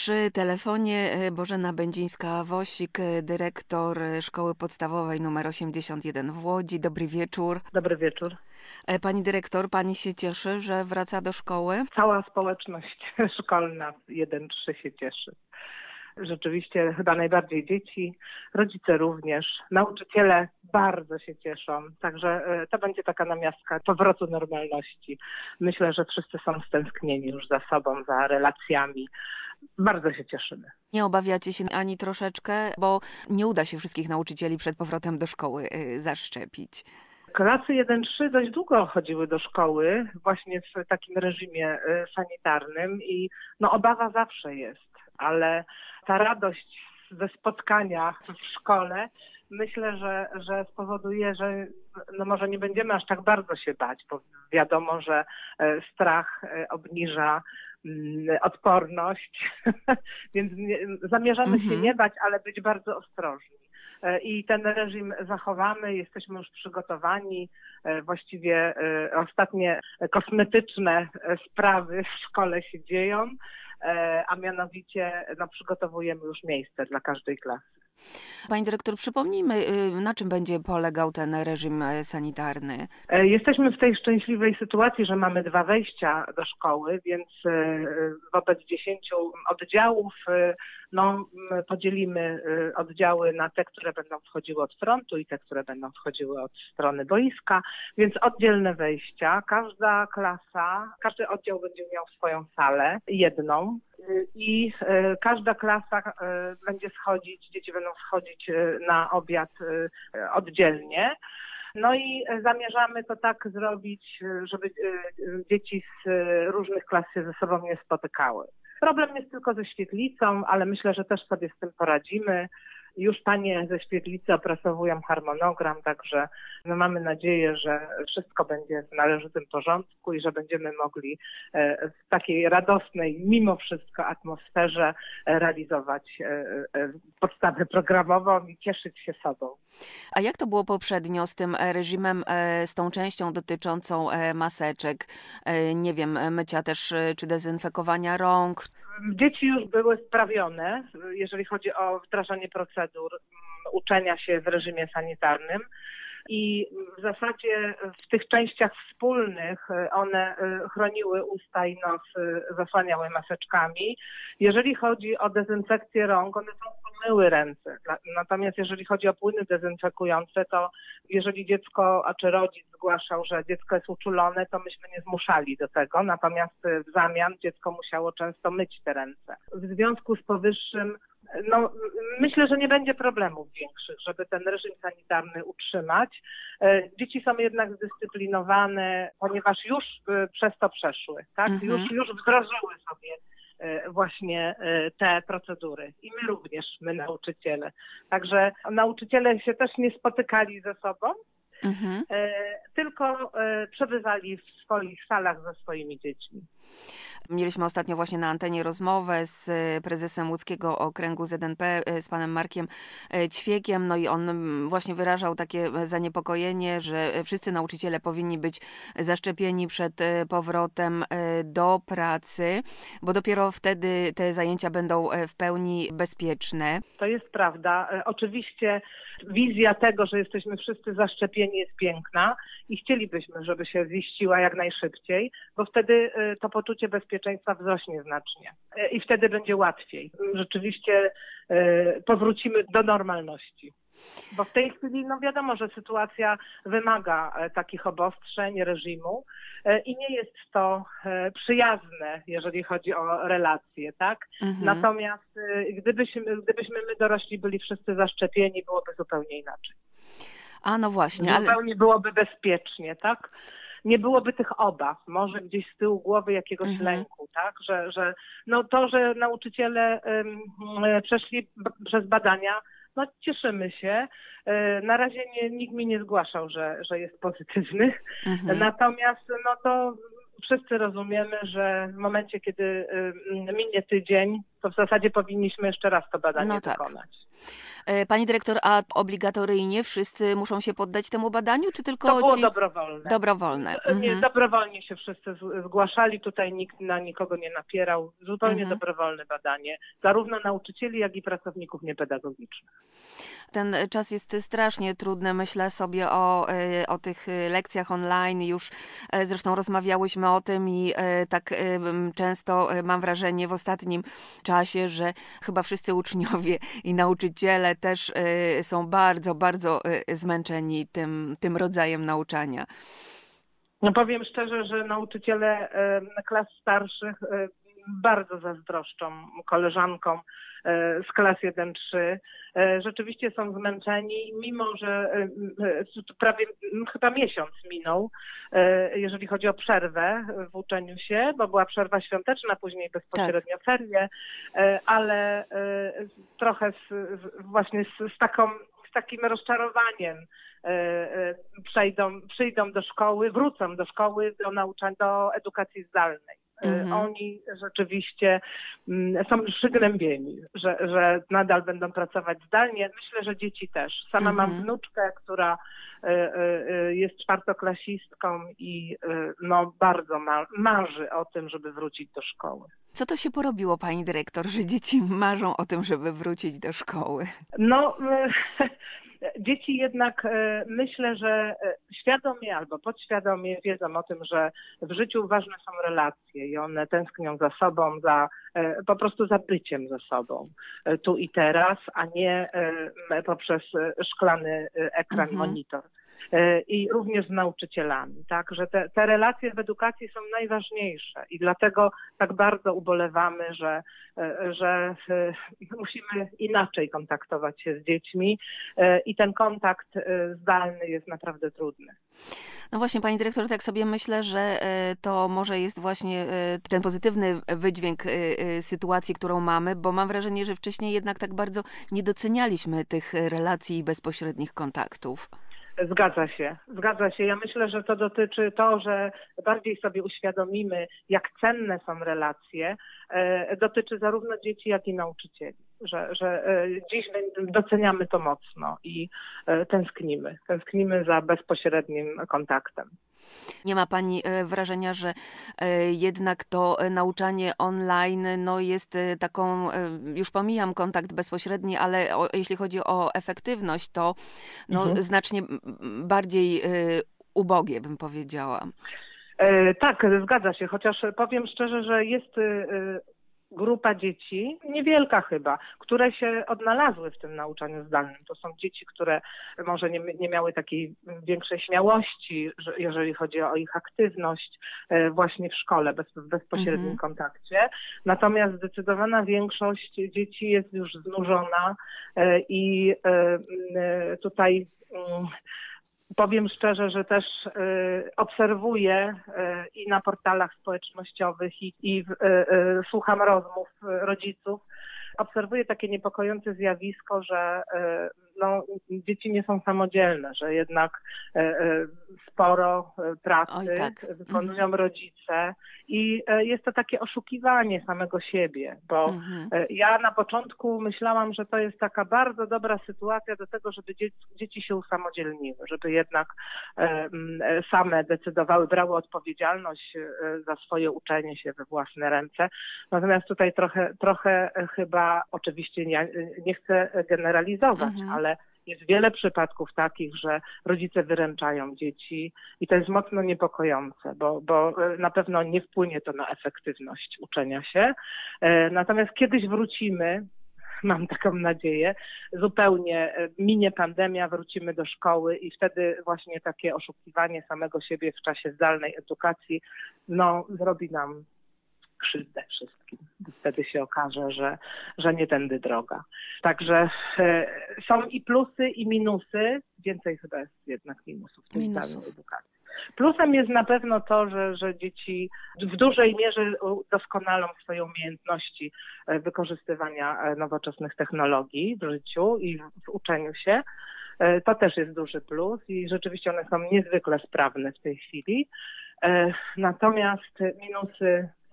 Przy telefonie Bożena Będzińska-Wosik, dyrektor Szkoły Podstawowej nr 81 w Łodzi. Dobry wieczór. Dobry wieczór. Pani dyrektor, pani się cieszy, że wraca do szkoły? Cała społeczność szkolna 1-3 się cieszy. Rzeczywiście chyba najbardziej dzieci, rodzice również, nauczyciele bardzo się cieszą. Także to będzie taka namiastka powrotu normalności. Myślę, że wszyscy są stęsknieni już za sobą, za relacjami. Bardzo się cieszymy. Nie obawiacie się ani troszeczkę, bo nie uda się wszystkich nauczycieli przed powrotem do szkoły zaszczepić. Klasy 1-3 dość długo chodziły do szkoły właśnie w takim reżimie sanitarnym i obawa zawsze jest, ale ta radość ze spotkania w szkole myślę, że spowoduje, że może nie będziemy aż tak bardzo się bać, bo wiadomo, że strach obniża odporność, więc zamierzamy się nie bać, ale być bardzo ostrożni. I ten reżim zachowamy, jesteśmy już przygotowani. Właściwie ostatnie kosmetyczne sprawy w szkole się dzieją, a mianowicie przygotowujemy już miejsce dla każdej klasy. Pani dyrektor, przypomnijmy, na czym będzie polegał ten reżim sanitarny? Jesteśmy w tej szczęśliwej sytuacji, że mamy 2 wejścia do szkoły, więc wobec 10 oddziałów podzielimy oddziały na te, które będą wchodziły od frontu i te, które będą wchodziły od strony boiska, więc oddzielne wejścia. Każda klasa, każdy oddział będzie miał swoją salę, jedną, i każda klasa będzie schodzić, dzieci będą schodzić na obiad oddzielnie. No i zamierzamy to tak zrobić, żeby dzieci z różnych klas się ze sobą nie spotykały. Problem jest tylko ze świetlicą, ale myślę, że też sobie z tym poradzimy. Już panie ze świetlicy opracowują harmonogram, także mamy nadzieję, że wszystko będzie w należytym porządku i że będziemy mogli w takiej radosnej, mimo wszystko atmosferze realizować podstawę programową i cieszyć się sobą. A jak to było poprzednio z tym reżimem, z tą częścią dotyczącą maseczek, nie wiem, mycia też czy dezynfekowania rąk? Dzieci już były sprawione, jeżeli chodzi o wdrażanie procedur uczenia się w reżimie sanitarnym. I w zasadzie w tych częściach wspólnych one chroniły usta i nos, zasłaniały maseczkami. Jeżeli chodzi o dezynfekcję rąk, one myły ręce. Natomiast jeżeli chodzi o płyny dezynfekujące, to jeżeli dziecko, czy rodzic zgłaszał, że dziecko jest uczulone, to myśmy nie zmuszali do tego. Natomiast w zamian dziecko musiało często myć te ręce. W związku z powyższym myślę, że nie będzie problemów większych, żeby ten reżim sanitarny utrzymać. Dzieci są jednak zdyscyplinowane, ponieważ już przez to przeszły, tak? Już wdrożyły sobie właśnie te procedury. I my również, my nauczyciele. Także nauczyciele się też nie spotykali ze sobą, tylko przebywali w swoich salach ze swoimi dziećmi. Mieliśmy ostatnio właśnie na antenie rozmowę z prezesem łódzkiego okręgu ZNP, z panem Markiem Ćwiekiem, no i on właśnie wyrażał takie zaniepokojenie, że wszyscy nauczyciele powinni być zaszczepieni przed powrotem do pracy, bo dopiero wtedy te zajęcia będą w pełni bezpieczne. To jest prawda. Oczywiście wizja tego, że jesteśmy wszyscy zaszczepieni, jest piękna i chcielibyśmy, żeby się ziściła jak najszybciej, bo wtedy to poczucie bezpieczeństwa wzrośnie znacznie i wtedy będzie łatwiej. Rzeczywiście powrócimy do normalności. Bo w tej chwili, wiadomo, że sytuacja wymaga takich obostrzeń, reżimu i nie jest to przyjazne, jeżeli chodzi o relacje, tak? Natomiast gdybyśmy my dorośli byli wszyscy zaszczepieni, byłoby zupełnie inaczej. A no właśnie. Zupełnie byłoby bezpiecznie, tak? Nie byłoby tych obaw, może gdzieś z tyłu głowy jakiegoś lęku, tak? Że nauczyciele przeszli przez badania, cieszymy się. Na razie nikt mi nie zgłaszał, że jest pozytywny. Natomiast to wszyscy rozumiemy, że w momencie, kiedy minie tydzień, to w zasadzie powinniśmy jeszcze raz to badanie wykonać. Pani dyrektor, a obligatoryjnie wszyscy muszą się poddać temu badaniu, czy tylko to było ci... dobrowolne. Dobrowolne. Nie, dobrowolnie się wszyscy zgłaszali, tutaj nikt na nikogo nie napierał. Zupełnie dobrowolne badanie, zarówno nauczycieli, jak i pracowników niepedagogicznych. Ten czas jest strasznie trudny, myślę sobie o tych lekcjach online, już zresztą rozmawiałyśmy o tym i tak często mam wrażenie w ostatnim czasie, że chyba wszyscy uczniowie i nauczyciele też są bardzo, bardzo zmęczeni tym rodzajem nauczania. No powiem szczerze, że nauczyciele klas starszych bardzo zazdroszczą koleżankom z klas 1-3. Rzeczywiście są zmęczeni, mimo że prawie chyba miesiąc minął, jeżeli chodzi o przerwę w uczeniu się, bo była przerwa świąteczna, później bezpośrednio ferie, ale trochę właśnie z takim rozczarowaniem przyjdą do szkoły, wrócą do szkoły, do edukacji zdalnej. Oni rzeczywiście są przygnębieni, że nadal będą pracować zdalnie. Myślę, że dzieci też. Sama mam wnuczkę, która jest czwartoklasistką i bardzo marzy o tym, żeby wrócić do szkoły. Co to się porobiło, pani dyrektor, że dzieci marzą o tym, żeby wrócić do szkoły? Dzieci jednak myślę, że świadomie albo podświadomie wiedzą o tym, że w życiu ważne są relacje i one tęsknią za sobą, po prostu za byciem ze sobą tu i teraz, a nie poprzez szklany ekran, monitor. I również z nauczycielami, tak, że te relacje w edukacji są najważniejsze i dlatego tak bardzo ubolewamy, że musimy inaczej kontaktować się z dziećmi i ten kontakt zdalny jest naprawdę trudny. No właśnie, pani dyrektor, tak sobie myślę, że to może jest właśnie ten pozytywny wydźwięk sytuacji, którą mamy, bo mam wrażenie, że wcześniej jednak tak bardzo nie docenialiśmy tych relacji i bezpośrednich kontaktów. Zgadza się. Ja myślę, że to dotyczy to, że bardziej sobie uświadomimy, jak cenne są relacje, dotyczy zarówno dzieci, jak i nauczycieli. Że dziś doceniamy to mocno i tęsknimy za bezpośrednim kontaktem. Nie ma pani wrażenia, że jednak to nauczanie online jest taką, już pomijam kontakt bezpośredni, ale jeśli chodzi o efektywność, to znacznie bardziej ubogie, bym powiedziała. Tak, zgadza się, chociaż powiem szczerze, że jest grupa dzieci, niewielka chyba, które się odnalazły w tym nauczaniu zdalnym. To są dzieci, które może nie miały takiej większej śmiałości, jeżeli chodzi o ich aktywność właśnie w szkole, w bezpośrednim kontakcie. Natomiast zdecydowana większość dzieci jest już znużona i tutaj powiem szczerze, że też obserwuję i na portalach społecznościowych i słucham rozmów rodziców. Obserwuję takie niepokojące zjawisko, że dzieci nie są samodzielne, że jednak sporo pracy wykonują rodzice i jest to takie oszukiwanie samego siebie, bo ja na początku myślałam, że to jest taka bardzo dobra sytuacja do tego, żeby dzieci się usamodzielniły, żeby jednak same decydowały, brały odpowiedzialność za swoje uczenie się we własne ręce. Natomiast tutaj trochę chyba, oczywiście nie chcę generalizować, ale jest wiele przypadków takich, że rodzice wyręczają dzieci i to jest mocno niepokojące, bo na pewno nie wpłynie to na efektywność uczenia się. Natomiast kiedyś wrócimy, mam taką nadzieję, zupełnie minie pandemia, wrócimy do szkoły i wtedy właśnie takie oszukiwanie samego siebie w czasie zdalnej edukacji zrobi nam krzywdę wszystkim. Wtedy się okaże, że nie tędy droga. Także są i plusy, i minusy. Więcej chyba jest jednak minusów w tej zdalnej edukacji. Plusem jest na pewno to, że dzieci w dużej mierze doskonalą swoje umiejętności wykorzystywania nowoczesnych technologii w życiu i w uczeniu się. To też jest duży plus i rzeczywiście one są niezwykle sprawne w tej chwili. Natomiast minusy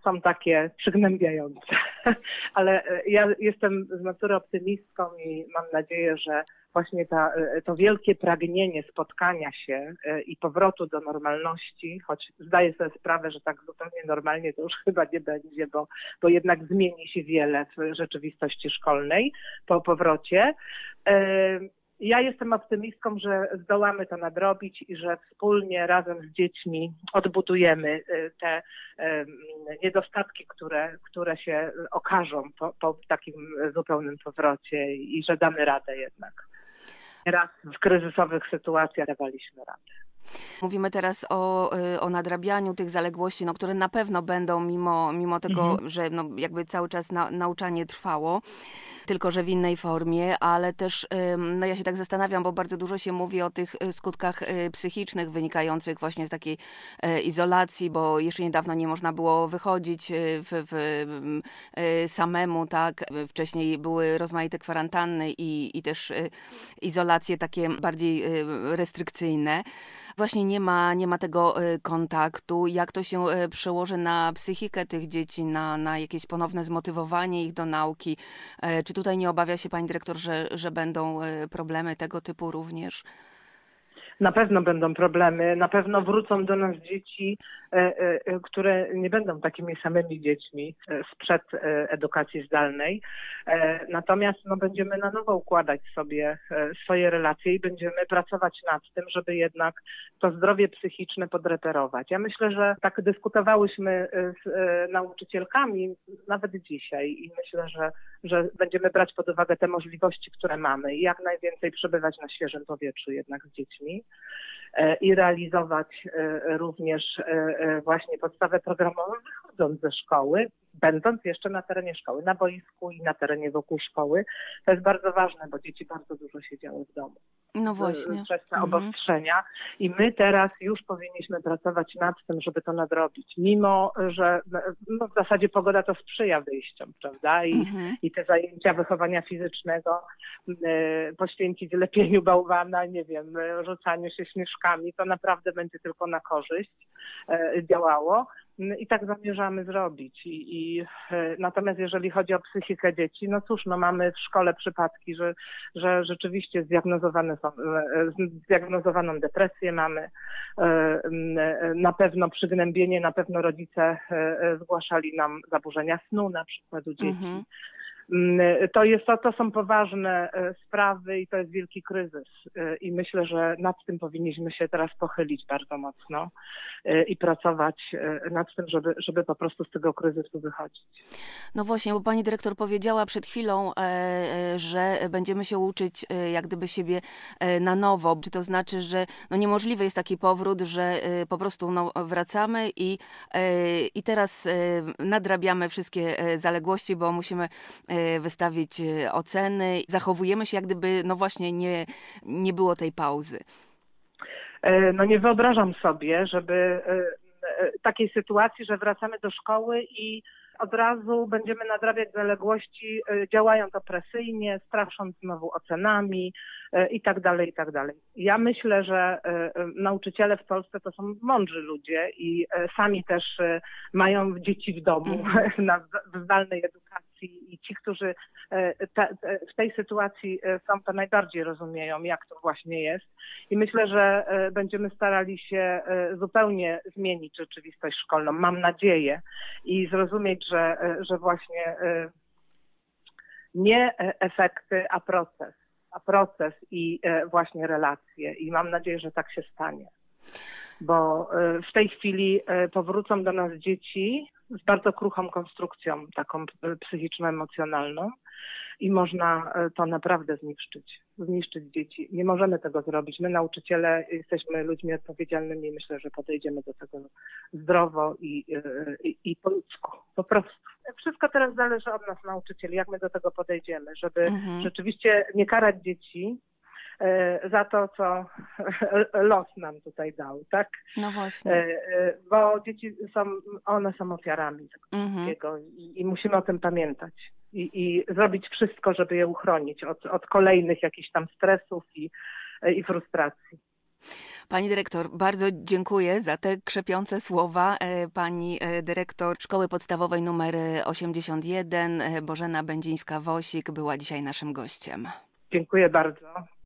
są takie przygnębiające. Ale ja jestem z natury optymistką i mam nadzieję, że właśnie to wielkie pragnienie spotkania się i powrotu do normalności, choć zdaję sobie sprawę, że tak zupełnie normalnie to już chyba nie będzie, bo jednak zmieni się wiele w rzeczywistości szkolnej po powrocie. Ja jestem optymistką, że zdołamy to nadrobić i że wspólnie razem z dziećmi odbudujemy te niedostatki, które się okażą po takim zupełnym powrocie i że damy radę jednak. Raz w kryzysowych sytuacjach dawaliśmy radę. Mówimy teraz o nadrabianiu tych zaległości, no, które na pewno będą mimo tego, że no, jakby cały czas nauczanie trwało, tylko że w innej formie, ale też no, ja się tak zastanawiam, bo bardzo dużo się mówi o tych skutkach psychicznych wynikających właśnie z takiej izolacji, bo jeszcze niedawno nie można było wychodzić samemu, tak? Wcześniej były rozmaite kwarantanny i też izolacje takie bardziej restrykcyjne. Właśnie nie ma tego kontaktu. Jak to się przełoży na psychikę tych dzieci, na jakieś ponowne zmotywowanie ich do nauki? Czy tutaj nie obawia się pani dyrektor, że będą problemy tego typu również? Na pewno będą problemy, na pewno wrócą do nas dzieci, które nie będą takimi samymi dziećmi sprzed edukacji zdalnej. Natomiast będziemy na nowo układać sobie swoje relacje i będziemy pracować nad tym, żeby jednak to zdrowie psychiczne podreperować. Ja myślę, że tak dyskutowałyśmy z nauczycielkami nawet dzisiaj i myślę, że będziemy brać pod uwagę te możliwości, które mamy i jak najwięcej przebywać na świeżym powietrzu jednak z dziećmi i realizować również właśnie podstawę programową wychodząc ze szkoły, będąc jeszcze na terenie szkoły, na boisku i na terenie wokół szkoły. To jest bardzo ważne, bo dzieci bardzo dużo siedziały w domu. No właśnie. Przez te obostrzenia. I my teraz już powinniśmy pracować nad tym, żeby to nadrobić. Mimo, że w zasadzie pogoda to sprzyja wyjściom, prawda? I te zajęcia wychowania fizycznego poświęcić lepieniu bałwana, nie wiem, rzucaniu się śnieżkami, to naprawdę będzie tylko na korzyść działało. I tak zamierzamy zrobić. Natomiast jeżeli chodzi o psychikę dzieci, no cóż, mamy w szkole przypadki, że rzeczywiście zdiagnozowaną depresję mamy, na pewno przygnębienie, na pewno rodzice zgłaszali nam zaburzenia snu na przykład u dzieci. To są poważne sprawy i to jest wielki kryzys. I myślę, że nad tym powinniśmy się teraz pochylić bardzo mocno i pracować nad tym, żeby po prostu z tego kryzysu wychodzić. No właśnie, bo pani dyrektor powiedziała przed chwilą, że będziemy się uczyć jak gdyby siebie na nowo. Czy to znaczy, że niemożliwy jest taki powrót, że po prostu wracamy i teraz nadrabiamy wszystkie zaległości, bo musimy wystawić oceny. Zachowujemy się jak gdyby, właśnie nie było tej pauzy. Nie wyobrażam sobie, żeby takiej sytuacji, że wracamy do szkoły i od razu będziemy nadrabiać zaległości, działając opresyjnie, strasząc znowu ocenami i tak dalej, i tak dalej. Ja myślę, że nauczyciele w Polsce to są mądrzy ludzie i sami też mają dzieci w domu w zdalnej edukacji i ci, którzy w tej sytuacji są, to najbardziej rozumieją, jak to właśnie jest. I myślę, że będziemy starali się zupełnie zmienić rzeczywistość szkolną. Mam nadzieję i zrozumieć, że właśnie nie efekty, a proces i właśnie relacje. I mam nadzieję, że tak się stanie. Bo w tej chwili powrócą do nas dzieci z bardzo kruchą konstrukcją, taką psychiczno-emocjonalną i można to naprawdę zniszczyć dzieci. Nie możemy tego zrobić. My, nauczyciele, jesteśmy ludźmi odpowiedzialnymi i myślę, że podejdziemy do tego zdrowo i po ludzku. Po prostu. Wszystko teraz zależy od nas, nauczycieli, jak my do tego podejdziemy, żeby rzeczywiście nie karać dzieci za to, co los nam tutaj dał, tak? No właśnie. Bo dzieci one są ofiarami tego wszystkiego i musimy o tym pamiętać i zrobić wszystko, żeby je uchronić od kolejnych jakichś tam stresów i frustracji. Pani dyrektor, bardzo dziękuję za te krzepiące słowa. Pani dyrektor Szkoły Podstawowej nr 81, Bożena Będzińska-Wosik, była dzisiaj naszym gościem. Dziękuję bardzo.